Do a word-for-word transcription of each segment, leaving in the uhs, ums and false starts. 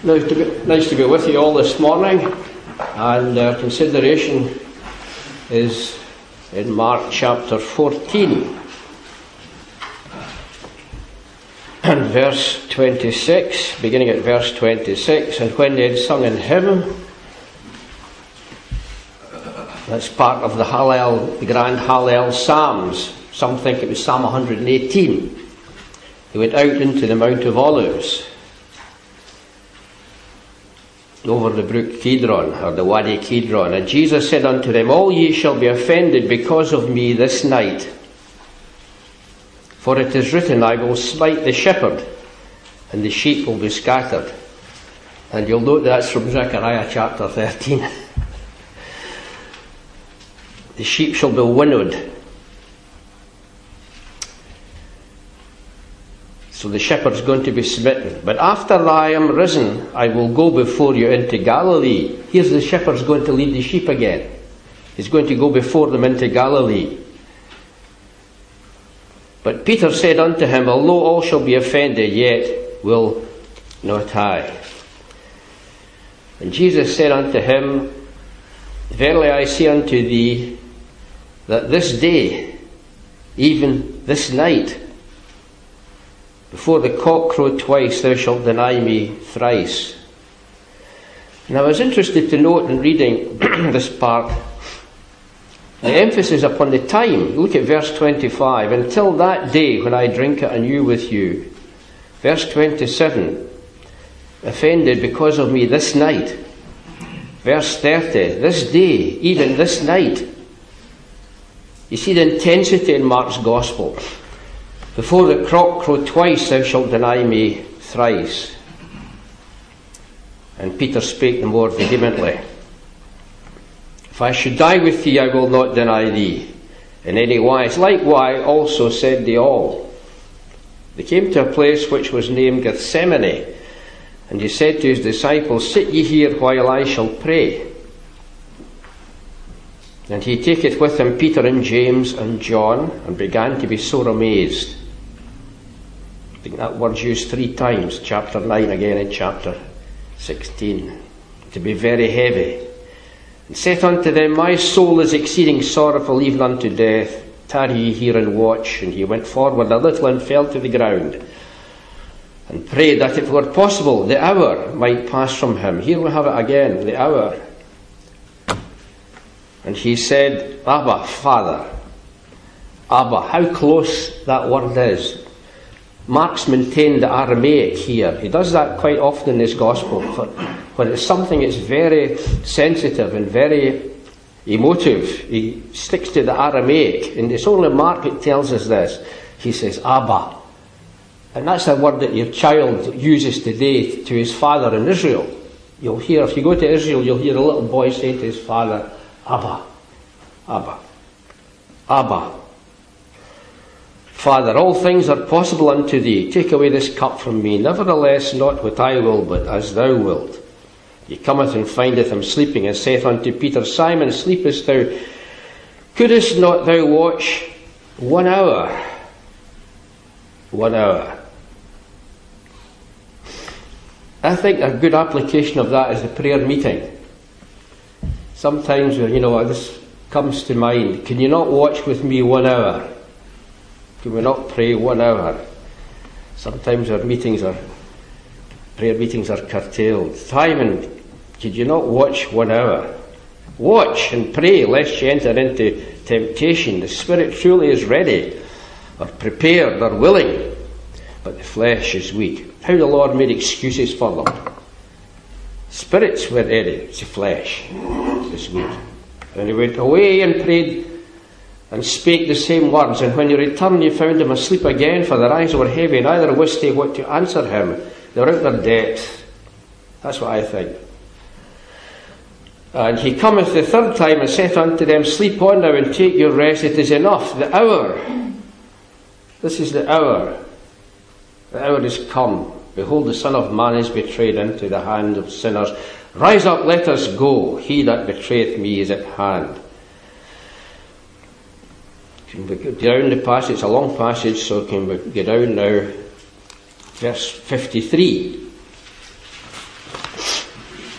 Nice to, be, nice to be with you all this morning, and our consideration is in Mark chapter fourteen and verse twenty-six, beginning at verse twenty-six. And when they had sung an hymn, that's part of the Hallel, the grand Hallel Psalms. Some think it was Psalm one hundred eighteen. They went out into the Mount of Olives, over the brook Kidron, or the Wadi Kidron. And Jesus said unto them, All ye shall be offended because of me this night. For it is written, I will smite the shepherd, and the sheep will be scattered. And you'll note that's from Zechariah chapter thirteen. The sheep shall be winnowed. So the shepherd's going to be smitten. But after I am risen, I will go before you into Galilee. Here's the shepherd's going to lead the sheep again. He's going to go before them into Galilee. But Peter said unto him, Although all shall be offended, yet will not I. And Jesus said unto him, Verily I say unto thee, that this day, even this night, before the cock crow twice, thou shalt deny me thrice. And I was interested to note in reading this part, the emphasis upon the time. Look at verse twenty-five. Until that day when I drink it anew with you. Verse twenty-seven. Offended because of me this night. Verse thirty. This day, even this night. You see the intensity in Mark's Gospel. Before the cock crow twice, thou shalt deny me thrice. And Peter spake the more vehemently. If I should die with thee, I will not deny thee in any wise. Likewise also said they all. They came to a place which was named Gethsemane, and he said to his disciples, Sit ye here while I shall pray. And he taketh with him Peter and James and John, and began to be sore amazed. I think that word's used three times, chapter nine again in chapter sixteen. To be very heavy. And saith unto them, My soul is exceeding sorrowful, even unto death. Tarry ye here and watch. And he went forward a little and fell to the ground, and prayed that if it were possible, the hour might pass from him. Here we have it again, the hour. And he said, Abba, Father. Abba, how close that word is. Mark's maintained the Aramaic here. He does that quite often in his Gospel. When it's something that's very sensitive and very emotive, he sticks to the Aramaic. And it's only Mark that tells us this. He says, Abba. And that's a word that your child uses today to his father in Israel. You'll hear, if you go to Israel, you'll hear a little boy say to his father, Abba, Abba, Abba. Father, all things are possible unto thee. Take away this cup from me. Nevertheless, not what I will, but as thou wilt. He cometh and findeth him sleeping, and saith unto Peter, Simon, sleepest thou? Couldest not thou watch one hour? One hour. I think a good application of that is the prayer meeting. Sometimes, you know, this comes to mind. Can you not watch with me one hour? Can we not pray one hour? Sometimes our meetings are, prayer meetings are curtailed. Simon, could you not watch one hour? Watch and pray, lest you enter into temptation. The spirit truly is ready, or prepared, or willing, but the flesh is weak. How the Lord made excuses for them. Spirits were ready, it's the flesh is weak. And he went away and prayed, and spake the same words. And when he returned, he found him asleep again, for their eyes were heavy, neither wist they what to answer him. They were out their depth. That's what I think. And he cometh the third time, and saith unto them, Sleep on now, and take your rest. It is enough. The hour. This is the hour. The hour is come. Behold, the Son of Man is betrayed into the hand of sinners. Rise up, let us go. He that betrayeth me is at hand. Can we go down the passage? It's a long passage, so can we get down now? Verse fifty-three.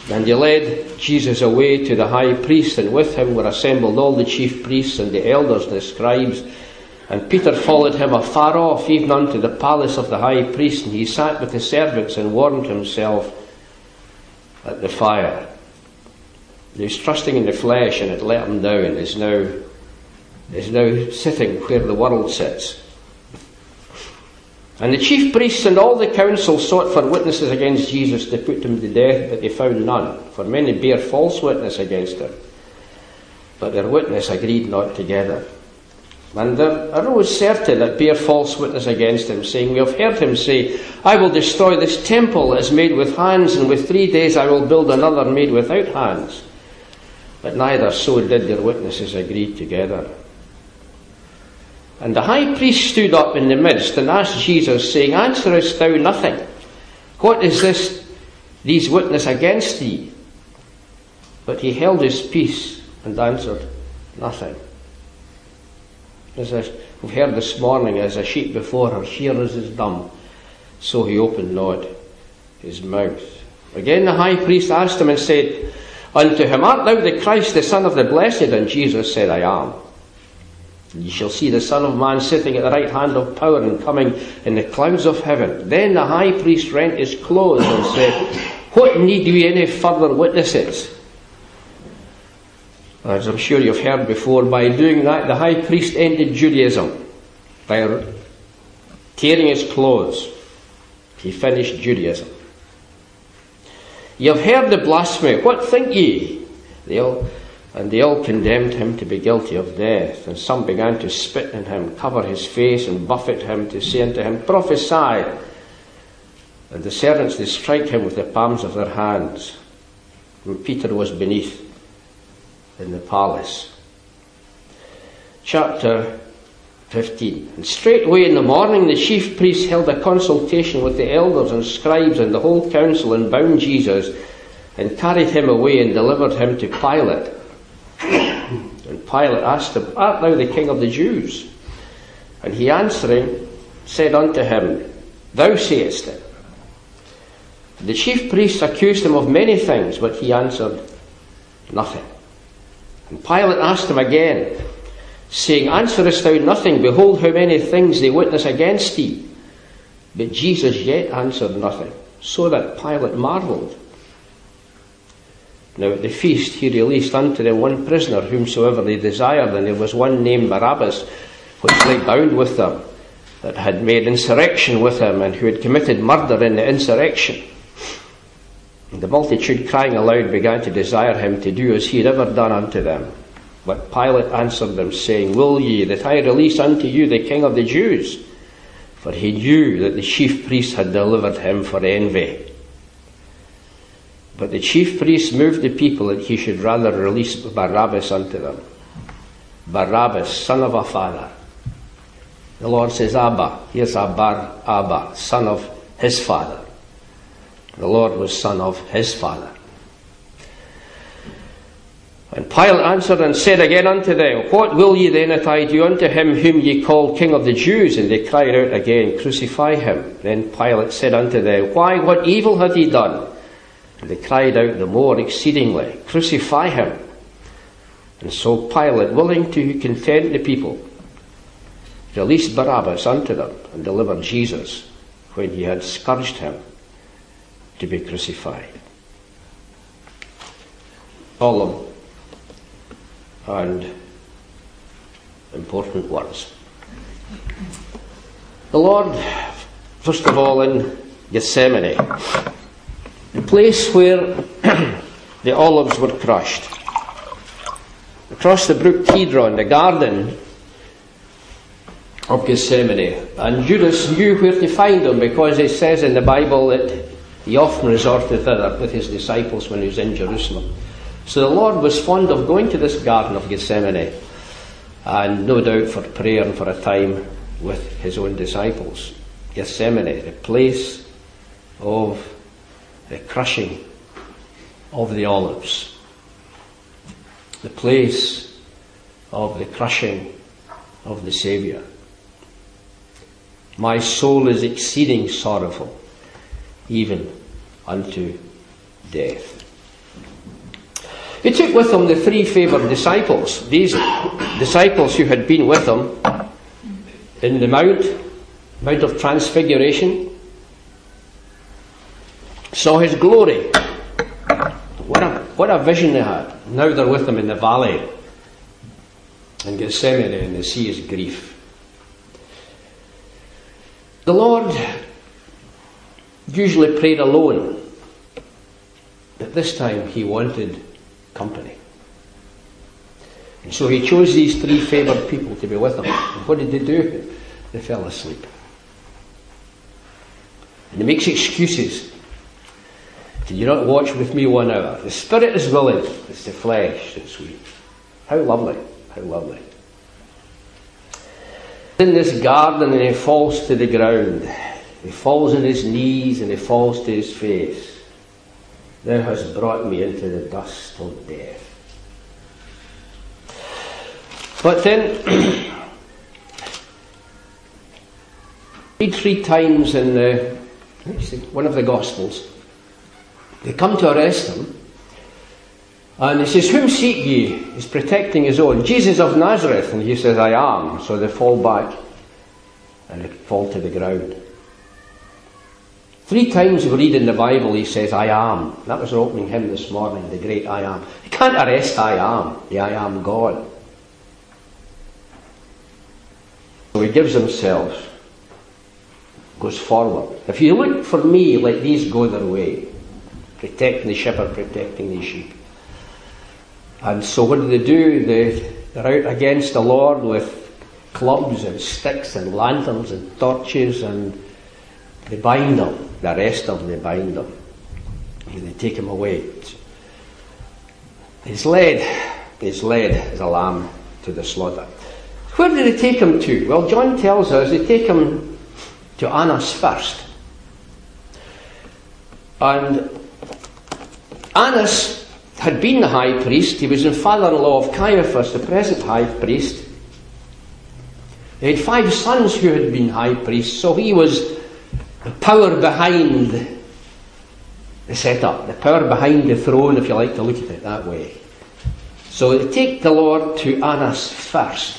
And he led Jesus away to the high priest, and with him were assembled all the chief priests and the elders and the scribes. And Peter followed him afar off, even unto the palace of the high priest, and he sat with the servants and warmed himself at the fire. He was trusting in the flesh, and it let him down. Is now, is now sitting where the world sits. And the chief priests and all the council sought for witnesses against Jesus to put him to death, but they found none. For many bare false witness against him, but their witness agreed not together. And there arose certain that bare false witness against him, saying, We have heard him say, I will destroy this temple that is made with hands, and with three days I will build another made without hands. But neither so did their witnesses agree together. And the high priest stood up in the midst and asked Jesus, saying, Answerest thou nothing? What is this, these witness against thee? But he held his peace and answered nothing. As we've heard this morning, as a sheep before her shearers is dumb, so he opened not his mouth. Again the high priest asked him and said unto him, Art thou the Christ, the Son of the Blessed? And Jesus said, I am. Ye shall see the Son of Man sitting at the right hand of power and coming in the clouds of heaven. Then the high priest rent his clothes and said, What need we any further witnesses? As I'm sure you've heard before, by doing that, the high priest ended Judaism. By tearing his clothes, he finished Judaism. Ye have heard the blasphemy. What think ye? They all, and they all condemned him to be guilty of death. And some began to spit on him, cover his face, and buffet him, to say unto him, Prophesy. And the servants did strike him with the palms of their hands. And Peter was beneath in the palace. Chapter fifteen. And straightway in the morning the chief priests held a consultation with the elders and scribes and the whole council, and bound Jesus, and carried him away, and delivered him to Pilate. And Pilate asked him, Art thou the king of the Jews? And he answering said unto him, Thou sayest it. The chief priests accused him of many things, but he answered nothing. And Pilate asked him again, saying, Answerest thou nothing? Behold how many things they witness against thee. But Jesus yet answered nothing, so that Pilate marvelled. Now at the feast he released unto them one prisoner, whomsoever they desired, and there was one named Barabbas, which lay bound with them, that had made insurrection with him, and who had committed murder in the insurrection. And the multitude, crying aloud, began to desire him to do as he had ever done unto them. But Pilate answered them, saying, Will ye that I release unto you the King of the Jews? For he knew that the chief priests had delivered him for envy. But the chief priests moved the people that he should rather release Barabbas unto them. Barabbas, son of a father. The Lord says, Abba. Here's Abar, Abba, son of his father. The Lord was son of his father. And Pilate answered and said again unto them, What will ye then that I do unto him whom ye call King of the Jews? And they cried out again, Crucify him. Then Pilate said unto them, Why, what evil hath he done? And they cried out the more exceedingly, Crucify him. And so Pilate, willing to content the people, released Barabbas unto them, and delivered Jesus, when he had scourged him, to be crucified. Solemn and important words. The Lord, first of all, in Gethsemane, the place where the olives were crushed, across the brook Kidron, the garden of Gethsemane. And Judas knew where to find them, because it says in the Bible that he often resorted thither with his disciples when he was in Jerusalem. So the Lord was fond of going to this garden of Gethsemane, and no doubt for prayer and for a time with his own disciples. Gethsemane, the place of the crushing of the olives, the place of the crushing of the Saviour. My soul is exceeding sorrowful, even unto death. He took with him the three favoured disciples, these disciples who had been with him in the Mount, Mount of Transfiguration, saw his glory. What a, what a vision they had. Now they're with him in the valley in Gethsemane, and they see his grief. The Lord usually prayed alone, but this time he wanted company. And so he chose these three favoured people to be with him. And what did they do? They fell asleep. And he makes excuses. Can you not watch with me one hour? The spirit is willing, it's the flesh that's weak. How lovely, how lovely. In this garden, and he falls to the ground. He falls on his knees and he falls to his face. Thou hast brought me into the dust of death. But then, read three times in the, one of the Gospels, they come to arrest him, and he says, "Whom seek ye?" He's protecting his own. "Jesus of Nazareth." And he says, "I am." So they fall back and they fall to the ground. Three times we read in the Bible he says, "I am." That was our opening hymn this morning, the great I am. You can't arrest I am, the I am God. So he gives himself, goes forward. If you look for me, let these go their way. Protecting the shepherd, protecting the sheep. And so what do they do? They, they're out against the Lord with clubs and sticks and lanterns and torches, and they bind him. The rest of them, they bind him. And they take him away. He's led, he's led as a lamb to the slaughter. Where do they take him to? Well, John tells us they take him to Annas first. And Annas had been the high priest. He was the father-in-law of Caiaphas, the present high priest. They had five sons who had been high priests, so he was the power behind the setup, the power behind the throne, if you like to look at it that way. So they take the Lord to Annas first.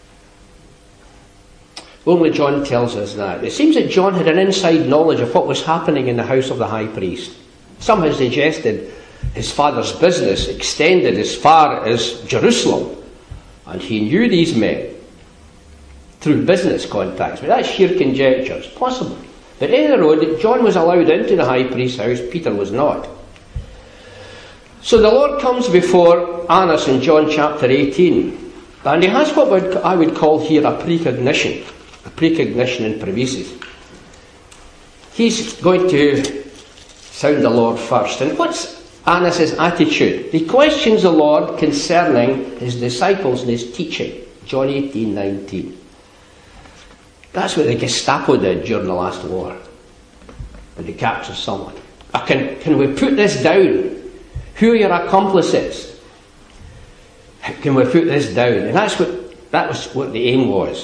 Only John tells us that. It seems that John had an inside knowledge of what was happening in the house of the high priest. Some have suggested his father's business extended as far as Jerusalem, and he knew these men through business contacts. But that's sheer conjecture. It's possible. But in the road, John was allowed into the high priest's house, Peter was not. So the Lord comes before Annas in John chapter eighteen, and he has what I would call here a precognition, a precognition in previsis. He's going to sound the Lord first. And what's Annas' attitude? He questions the Lord concerning his disciples and his teaching. John eighteen nineteen. That's what the Gestapo did during the last war, when they captured someone. Uh, can, can we put this down? Who are your accomplices? Can we put this down? And that's what that was what the aim was.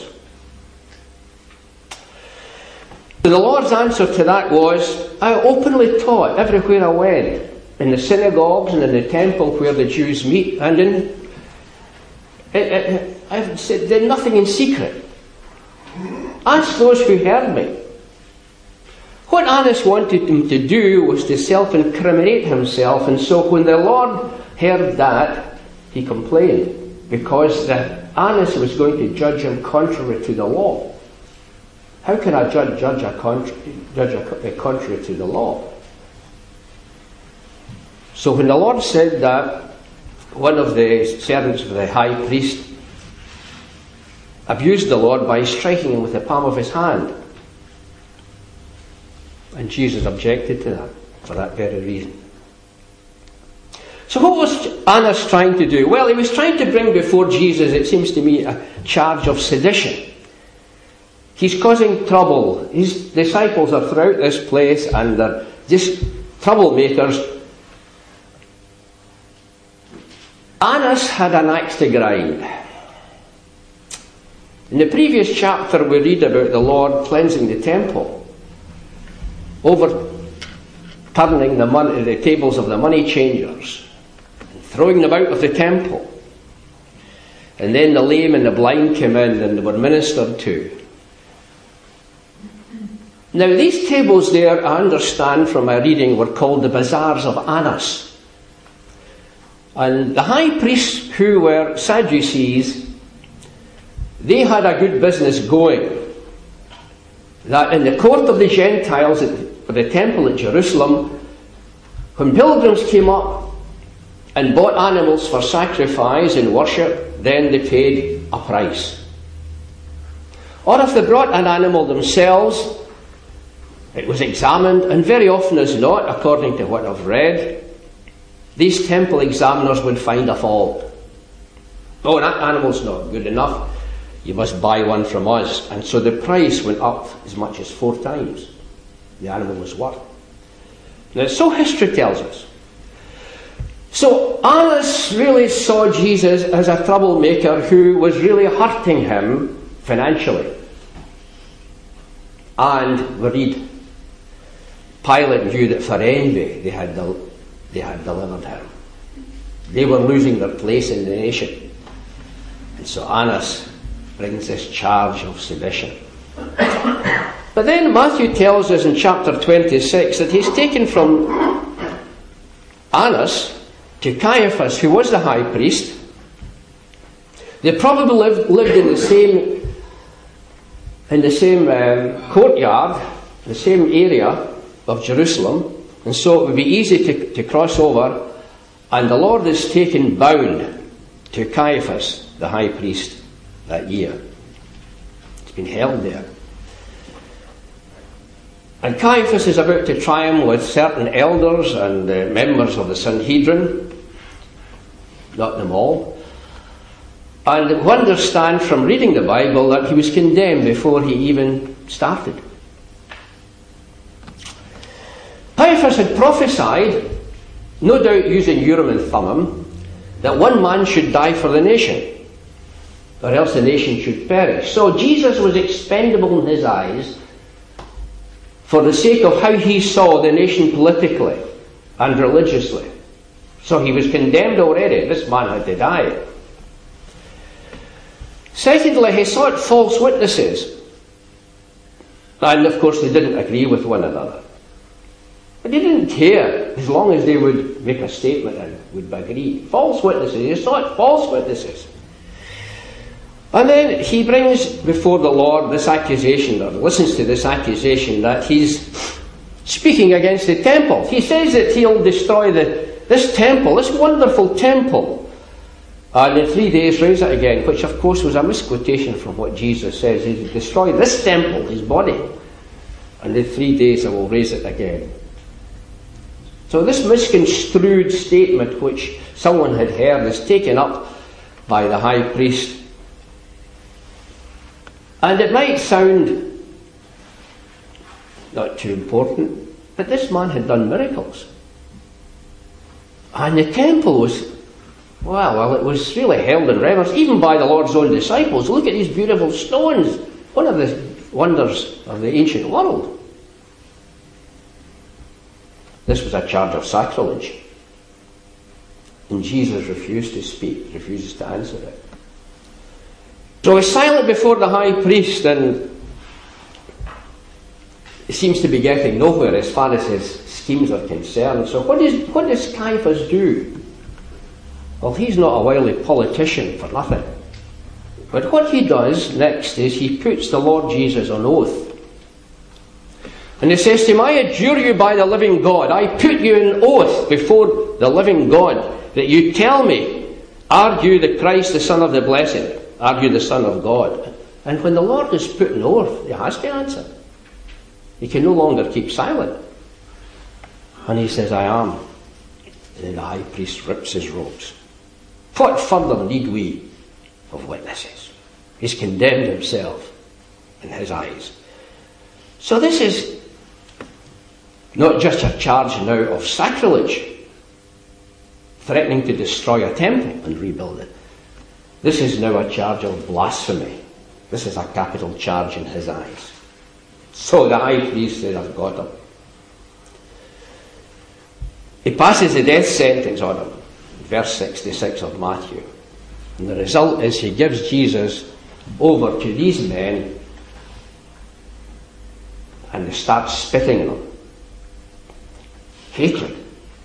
So the Lord's answer to that was, I openly taught everywhere I went, in the synagogues and in the temple where the Jews meet, and in it, it, I've said, did nothing in secret. Ask those who heard me. What Annas wanted him to do was to self-incriminate himself, and so when the Lord heard that, he complained, because that Annas was going to judge him contrary to the law. How can a judge judge a contra- judge a, a contrary to the law? So when the Lord said that, one of the servants of the high priest abused the Lord by striking him with the palm of his hand. And Jesus objected to that for that very reason. So what was Annas trying to do? Well, he was trying to bring before Jesus, it seems to me, a charge of sedition. He's causing trouble. His disciples are throughout this place and they're just troublemakers. Annas had an axe to grind. In the previous chapter we read about the Lord cleansing the temple, overturning the, money, the tables of the money changers, and throwing them out of the temple. And then the lame and the blind came in and they were ministered to. Now these tables there, I understand from my reading, were called the bazaars of Annas. And the high priests, who were Sadducees, they had a good business going. That in the court of the Gentiles at the temple at Jerusalem, when pilgrims came up and bought animals for sacrifice and worship, then they paid a price. Or if they brought an animal themselves, it was examined, and very often as not, according to what I've read, these temple examiners would find a fault. Oh, that animal's not good enough. You must buy one from us. And so the price went up as much as four times the animal was worth. Now, so history tells us. So Annas really saw Jesus as a troublemaker who was really hurting him financially. And we read, Pilate knew that for envy they had, del- they had delivered him. They were losing their place in the nation. And so Annas brings this charge of sedition. But then Matthew tells us in chapter twenty-six that he's taken from Annas to Caiaphas, who was the high priest. They probably lived, lived in the same in the same um, courtyard, the same area of Jerusalem, and so it would be easy to, to cross over, and the Lord is taken bound to Caiaphas, the high priest, that year. It's been held there. And Caiaphas is about to try him with certain elders and uh, members of the Sanhedrin, not them all. And we understand from reading the Bible that he was condemned before he even started. Caiaphas had prophesied, no doubt using Urim and Thummim, that one man should die for the nation, or else the nation should perish. So Jesus was expendable in his eyes for the sake of how he saw the nation politically and religiously. So he was condemned already. This man had to die. Secondly, he sought false witnesses. And of course they didn't agree with one another. But he didn't care as long as they would make a statement and would agree. False witnesses. He sought false witnesses. And then he brings before the Lord this accusation, or listens to this accusation that he's speaking against the temple. He says that he'll destroy the, this temple, this wonderful temple, and in three days raise it again, which of course was a misquotation from what Jesus says. He'll destroy this temple, his body, and in three days I will raise it again. So this misconstrued statement which someone had heard is taken up by the high priest. And it might sound not too important, but this man had done miracles. And the temple was, well, well, it was really held in reverence, even by the Lord's own disciples. Look at these beautiful stones, one of the wonders of the ancient world. This was a charge of sacrilege. And Jesus refused to speak, refuses to answer it. So he's silent before the high priest, and he seems to be getting nowhere as far as his schemes are concerned. So what, is, what does Caiaphas do? Well, he's not a wily politician for nothing. But what he does next is he puts the Lord Jesus on oath. And he says to him, I adjure you by the living God, I put you in oath before the living God, that you tell me, are you the Christ, the Son of the Blessed? Are you the Son of God? And when the Lord is put in oath, he has to answer. He can no longer keep silent. And he says, I am. And then the high priest rips his robes. What further need we of witnesses? He's condemned himself in his eyes. So this is not just a charge now of sacrilege, threatening to destroy a temple and rebuild it. This is now a charge of blasphemy. This is a capital charge in his eyes. So the high priest said, I've got him. He passes the death sentence on him. verse sixty-six of Matthew. And the result is he gives Jesus over to these men, and they start spitting on him. Hatred.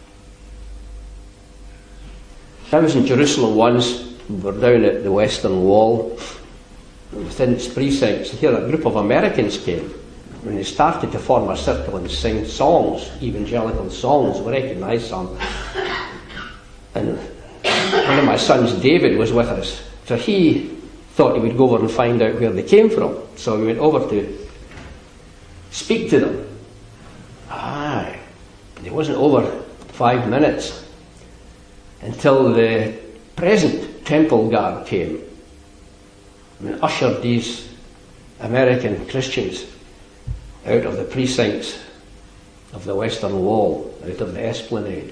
I was in Jerusalem once. We were down at the Western Wall. Within its precincts, here a group of Americans came. When they started to form a circle and sing songs, evangelical songs, we recognised some. And one of my sons, David, was with us. So he thought he would go over and find out where they came from. So we went over to speak to them. Aye. It wasn't over five minutes until the present temple guard came and ushered these American Christians out of the precincts of the Western Wall, out of the Esplanade.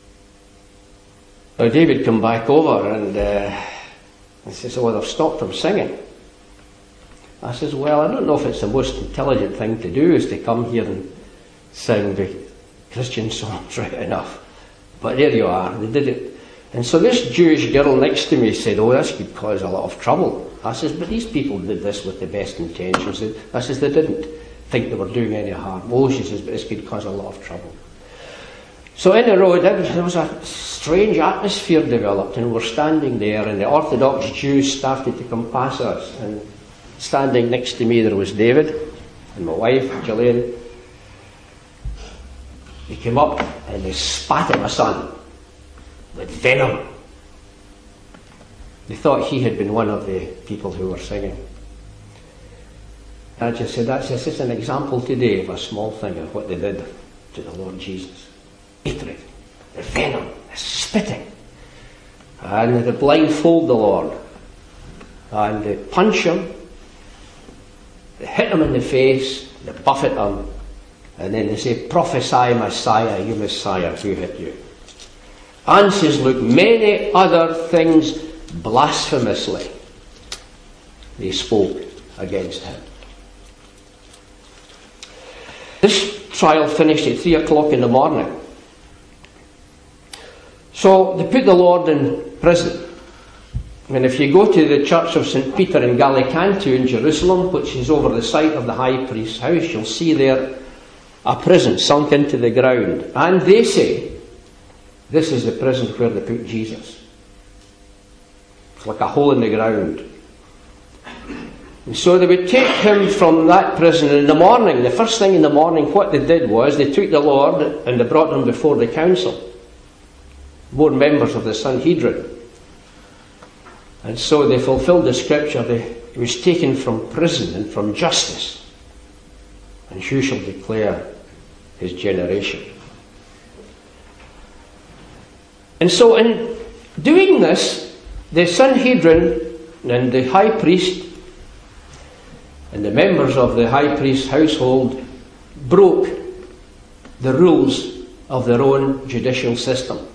Now David came back over and uh, he says, oh, they've stopped them singing. I says, well, I don't know if it's the most intelligent thing to do is to come here and sing the Christian songs right enough. But there you are, they did it. And so this Jewish girl next to me said, oh, this could cause a lot of trouble. I says, but these people did this with the best intentions. I says, they didn't think they were doing any harm. Oh, she says, but this could cause a lot of trouble. So in the road, there was a strange atmosphere developed, and we're standing there, and the Orthodox Jews started to come past us. And standing next to me there was David, and my wife, Gillian. They came up, and they spat at my son with venom. They thought he had been one of the people who were singing. I just said, that's just an example today of a small thing of what they did to the Lord Jesus. Hatred, the venom, the spitting. And they blindfold the Lord. And they punch him. They hit him in the face. They buffet him. And then they say, prophesy, Messiah, you Messiah, who hit you? And says, look, many other things blasphemously they spoke against him. This trial finished at three o'clock in the morning. So they put the Lord in prison. And if you go to the church of Saint Peter in Gallicantu in Jerusalem, which is over the site of the high priest's house, you'll see there a prison sunk into the ground. And they say, this is the prison where they put Jesus. It's like a hole in the ground. And so they would take him from that prison in the morning. The first thing in the morning, what they did was they took the Lord and they brought him before the council. More members of the Sanhedrin. And so they fulfilled the scripture. They, he was taken from prison and from justice. And who shall declare his generation? And so in doing this, the Sanhedrin and the high priest and the members of the high priest's household broke the rules of their own judicial system.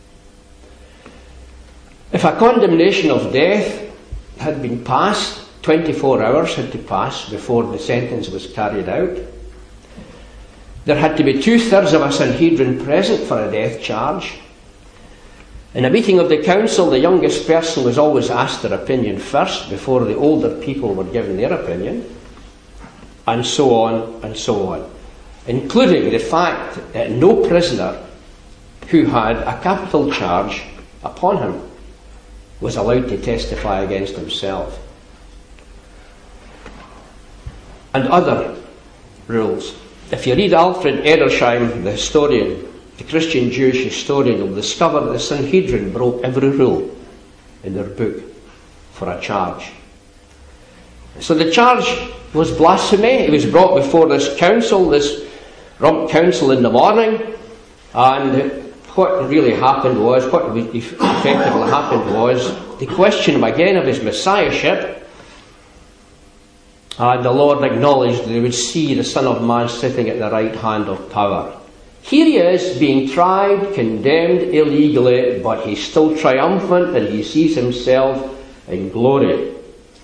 If a condemnation of death had been passed, twenty-four hours had to pass before the sentence was carried out. There had to be two-thirds of a Sanhedrin present for a death charge. In a meeting of the council, the youngest person was always asked their opinion first before the older people were given their opinion, and so on and so on, including the fact that no prisoner who had a capital charge upon him was allowed to testify against himself. And other rules. If you read Alfred Edersheim, the historian, the Christian Jewish historian, will discover the Sanhedrin broke every rule in their book for a charge. So the charge was blasphemy. It was brought before this council, this rump council in the morning, and what really happened was, what effectively happened was, they questioned him again of his messiahship, and the Lord acknowledged that they would see the Son of Man sitting at the right hand of power. Here he is, being tried, condemned illegally, but he's still triumphant and he sees himself in glory.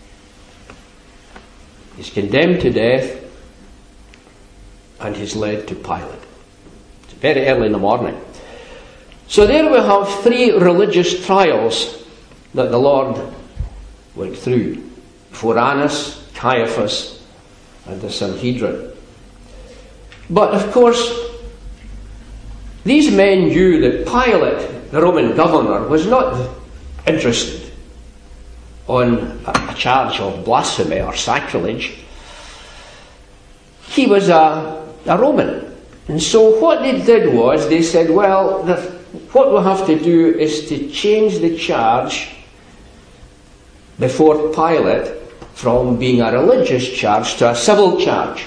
He's condemned to death and he's led to Pilate. It's very early in the morning. So there we have three religious trials that the Lord went through before Annas, Caiaphas, and the Sanhedrin. But of course, these men knew that Pilate, the Roman governor, was not interested on a charge of blasphemy or sacrilege. He was a, a Roman. And so what they did was, they said, well, the, what we'll have to do is to change the charge before Pilate from being a religious charge to a civil charge.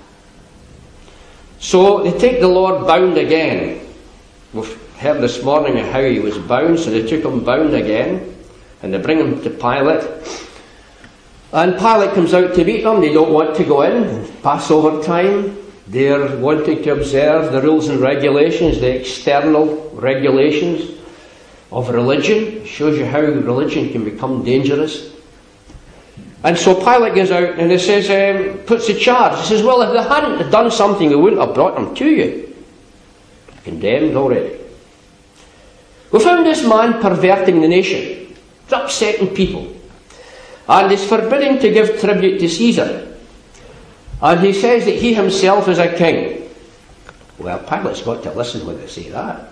So they take the Lord bound again. We've heard this morning how he was bound, so they took him bound again, and they bring him to Pilate. And Pilate comes out to meet them. They don't want to go in. Passover time, they're wanting to observe the rules and regulations, the external regulations of religion. It shows you how religion can become dangerous. And so Pilate goes out and he says, um, puts a charge. He says, well, if they hadn't done something, they wouldn't have brought him to you. Condemned already. We found this man perverting the nation. He's upsetting people. And he's forbidding to give tribute to Caesar. And he says that he himself is a king. Well, Pilate's got to listen when they say that.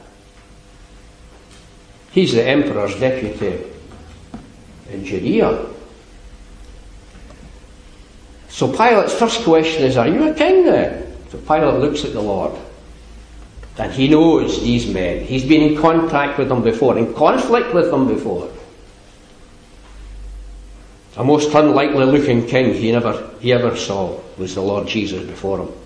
He's the emperor's deputy in Judea. So Pilate's first question is, are you a king then? So Pilate looks at the Lord. And he knows these men. He's been in contact with them before, in conflict with them before. A most unlikely looking king he never he ever saw was the Lord Jesus before him.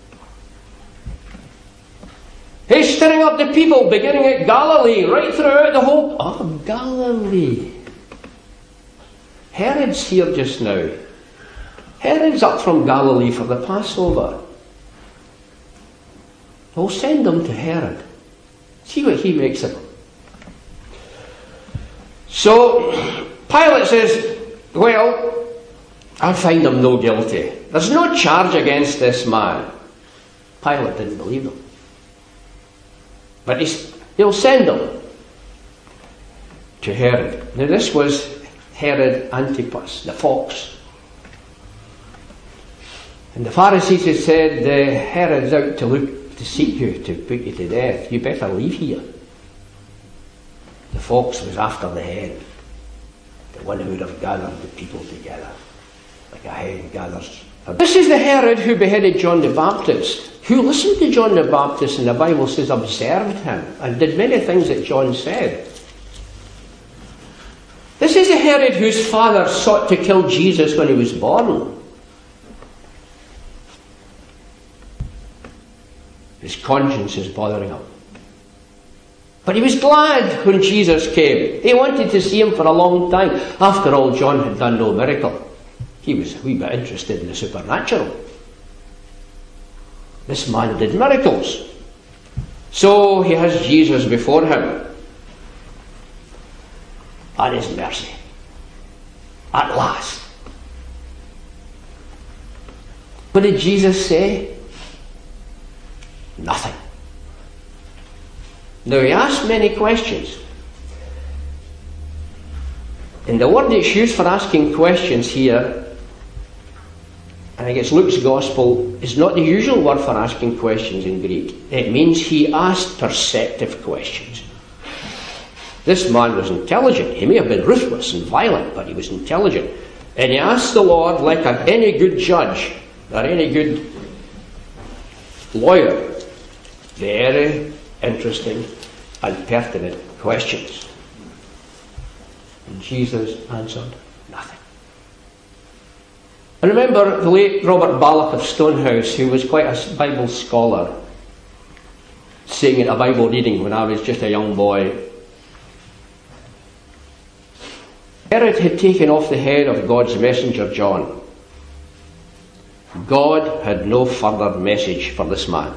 He's stirring up the people, beginning at Galilee, right throughout the whole... Oh, Galilee. Herod's here just now. Herod's up from Galilee for the Passover. We'll send them to Herod. See what he makes of them. So, Pilate says, well, I'll find him no guilty. There's no charge against this man. Pilate didn't believe them. But he's, he'll send them to Herod. Now this was Herod Antipas, the fox. And the Pharisees had said, uh, Herod's out to look to seek you, to put you to death. You better leave here. The fox was after the hen, the one who would have gathered the people together, like a hen gathers. This is the Herod who beheaded John the Baptist, who listened to John the Baptist, and the Bible says observed him, and did many things that John said. This is the Herod whose father sought to kill Jesus when he was born. His conscience is bothering him. But he was glad when Jesus came. He wanted to see him for a long time. After all, John had done no miracle. He was a wee bit interested in the supernatural. This man did miracles. So he has Jesus before him. And his mercy. At last. What did Jesus say? Nothing. Now he asked many questions. And the word that's used for asking questions here, I think it's Luke's Gospel, is not the usual word for asking questions in Greek. It means he asked perceptive questions. This man was intelligent. He may have been ruthless and violent, but he was intelligent. And he asked the Lord, like a, any good judge or any good lawyer, very interesting and pertinent questions. And Jesus answered nothing. I remember the late Robert Ballock of Stonehouse, who was quite a Bible scholar, saying at a Bible reading when I was just a young boy, Herod had taken off the head of God's messenger John. God had no further message for this man.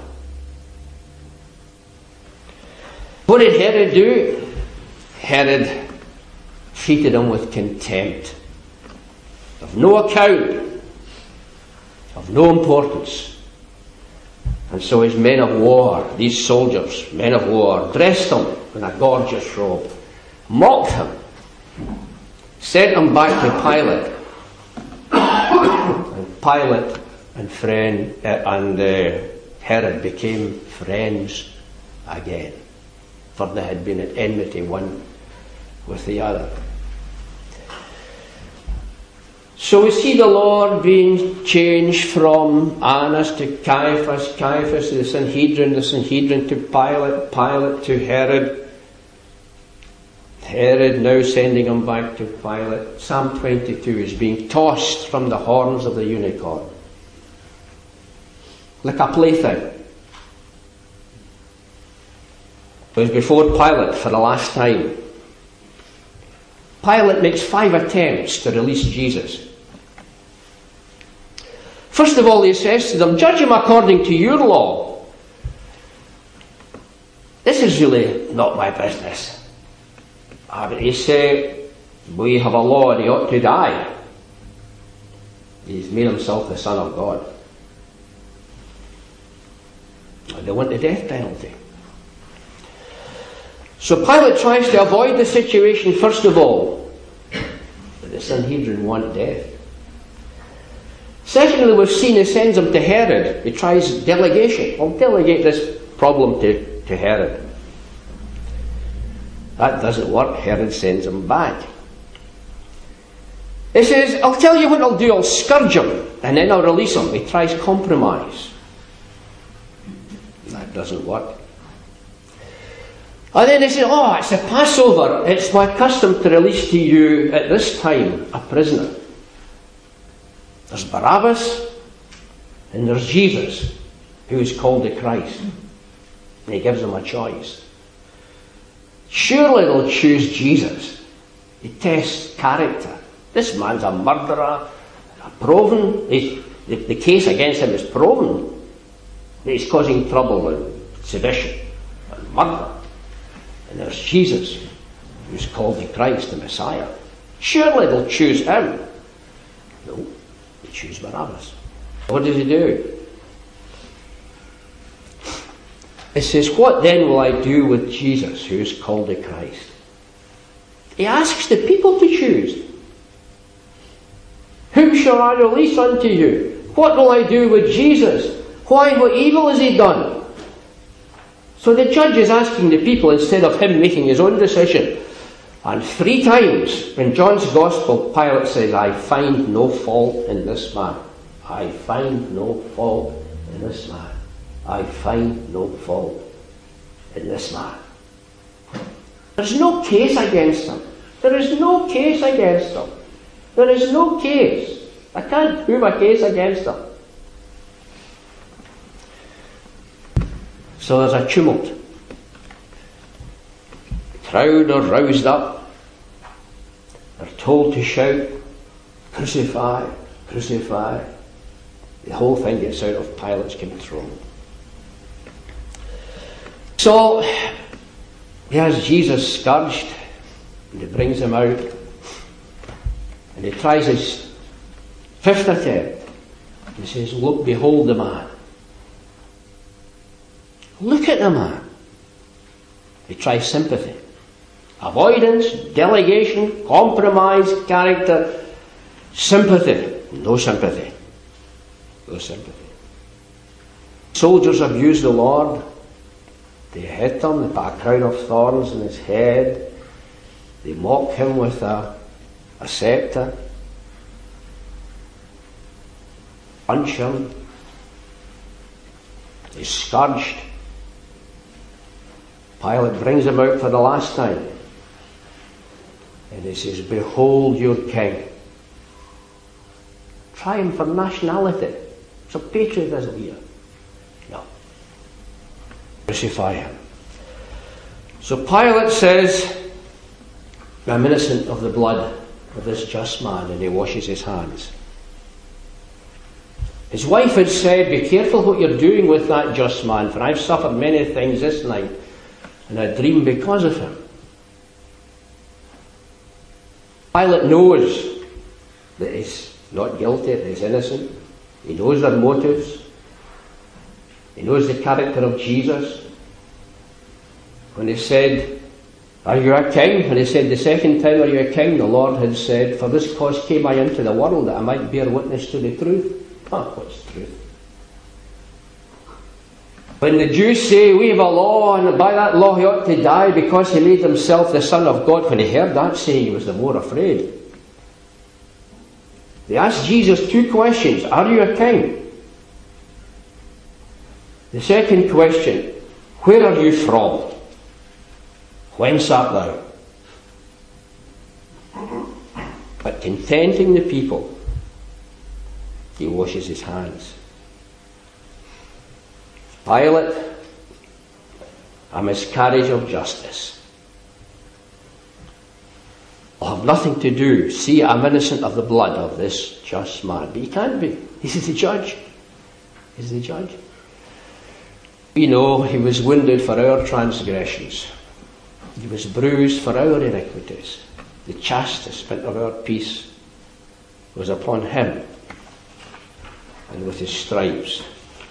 What did Herod do? Herod treated him with contempt, of no account, of no importance. And so his men of war, these soldiers, men of war, dressed him in a gorgeous robe, mocked him, sent him back to Pilate. And Pilate and friend uh, and uh, Herod became friends again, for they had been at enmity one with the other. So we see the Lord being changed from Annas to Caiaphas, Caiaphas to the Sanhedrin, the Sanhedrin to Pilate, Pilate to Herod, Herod now sending him back to Pilate. Psalm twenty-two is being tossed from the horns of the unicorn, like a plaything. It was before Pilate for the last time. Pilate makes five attempts to release Jesus. First of all, he says to them, "Judge him according to your law." This is really not my business. Ah, but he said, "We have a law and he ought to die." He's made himself the Son of God. They want the death penalty. So Pilate tries to avoid the situation first of all. But the Sanhedrin want death. Secondly, we've seen he sends him to Herod. He tries delegation. I'll delegate this problem to, to Herod. That doesn't work. Herod sends him back. He says, "I'll tell you what I'll do. I'll scourge him and then I'll release him." He tries compromise. That doesn't work. And then he says, "Oh, it's a Passover. It's my custom to release to you at this time a prisoner. There's Barabbas and there's Jesus, who is called the Christ." And he gives them a choice. Surely they'll choose Jesus. He tests character. This man's a murderer, a proven. He's, the, the case against him is proven that he's causing trouble and sedition and murder. And there's Jesus, who's called the Christ, the Messiah. Surely they'll choose him. No, they choose Barabbas. What does he do? It says, "What then will I do with Jesus, who is called the Christ?" He asks the people to choose. "Whom shall I release unto you? What will I do with Jesus? Why, what evil has he done?" So the judge is asking the people instead of him making his own decision. And three times in John's Gospel, Pilate says, "I find no fault in this man. I find no fault in this man. I find no fault in this man." There's no case against him. There is no case against him. There is no case. I can't prove a case against him. So there's a tumult. The crowd are roused up. They're told to shout, "Crucify, crucify." The whole thing gets out of Pilate's control. So he has Jesus scourged, and he brings him out, and he tries his fifth attempt. He says, "Look, behold the man." Look at the man. He tries sympathy. Avoidance, delegation, compromise, character, sympathy. No sympathy. No sympathy. Soldiers abuse the Lord. They hit him, they put a crown of thorns on his head. They mock him with a, a scepter. Punch him. He's scourged. Pilate brings him out for the last time. And he says, "Behold your king." Try him for nationality. It's a patriotism here. No. Crucify him. So Pilate says, "I'm innocent of the blood of this just man," and he washes his hands. His wife had said, "Be careful what you're doing with that just man, for I've suffered many things this night, and I dream because of him." Pilate knows that he's not guilty, that he's innocent. He knows their motives. He knows the character of Jesus. When he said, "Are you a king?" When he said the second time, "Are you a king?" the Lord had said, "For this cause came I into the world, that I might bear witness to the truth." Ah, what's truth? When the Jews say, "We have a law, and by that law he ought to die because he made himself the Son of God," when he heard that saying, he was the more afraid. They asked Jesus two questions. Are you a king? The second question, where are you from? Whence art thou? But contenting the people, he washes his hands. Pilate, a miscarriage of justice. I'll have nothing to do. See, I'm innocent of the blood of this just man. But he can't be. He's the judge. He's the judge. We know he was wounded for our transgressions. He was bruised for our iniquities. The chastisement of our peace was upon him. And with his stripes,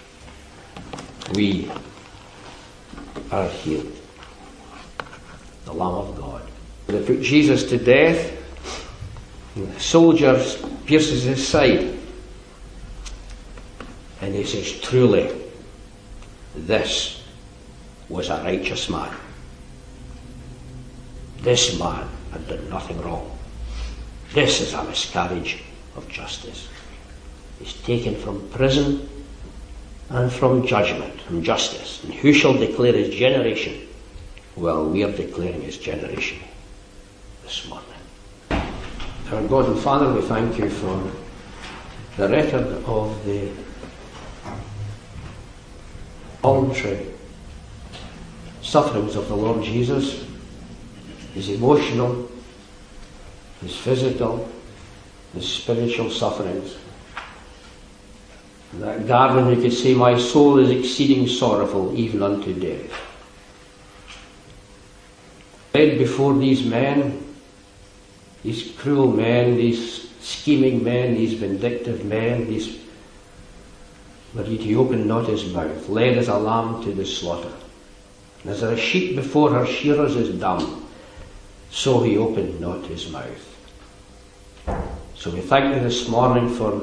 we are healed. The Lamb of God. They put Jesus to death. And the soldier pierces his side. And he says, "Truly, this was a righteous man. This man had done nothing wrong. This is a miscarriage of justice." He's taken from prison and from judgment and justice. And who shall declare his generation? Well, we are declaring his generation this morning. Our God and Father, we thank you for the record of the voluntary sufferings of the Lord Jesus, his emotional, his physical, his spiritual sufferings. And that Garland who could say, "My soul is exceeding sorrowful, even unto death." Led before these men, these cruel men, these scheming men, these vindictive men, these, but yet he opened not his mouth, led as a lamb to the slaughter. And as a sheep before her shearers is dumb, so he opened not his mouth. So we thank you this morning for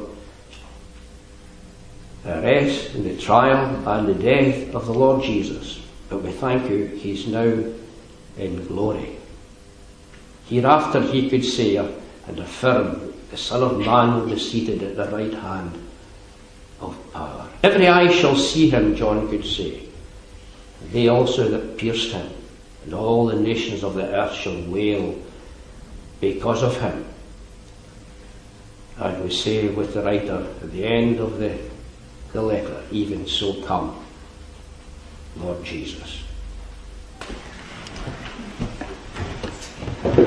the arrest and the trial and the death of the Lord Jesus. But we thank you, he's now in glory. Hereafter he could say and affirm, the Son of Man will be seated at the right hand of power. Every eye shall see him, John could say. They also that pierced him, and all the nations of the earth shall wail because of him. And we say with the writer at the end of the, the letter, even so come, Lord Jesus.